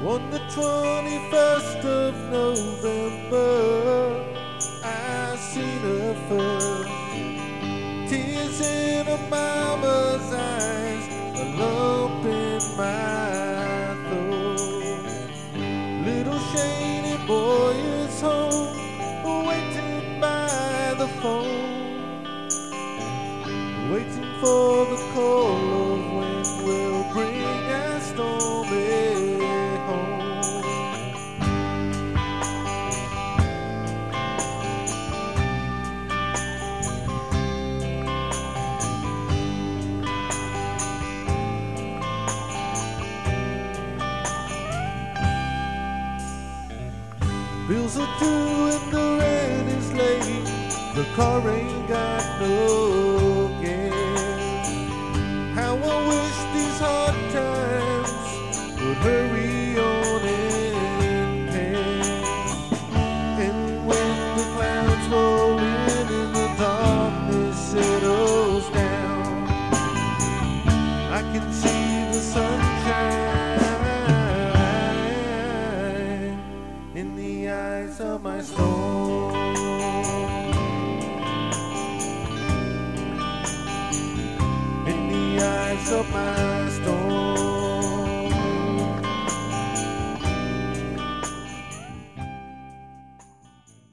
On the 21st of November, I seen her first. Tears in her mama's eyes, a lump in my throat. Little shady boy is home, waiting by the phone, waiting for the call of when will bring a stormy home. Bills are due and the rent is late, the car ain't got no gas. How I wish these hard times would hurry on and pass. And when the clouds roll in and the darkness settles down, I can see the sunshine in the eyes of my storm. In the eyes of my storm.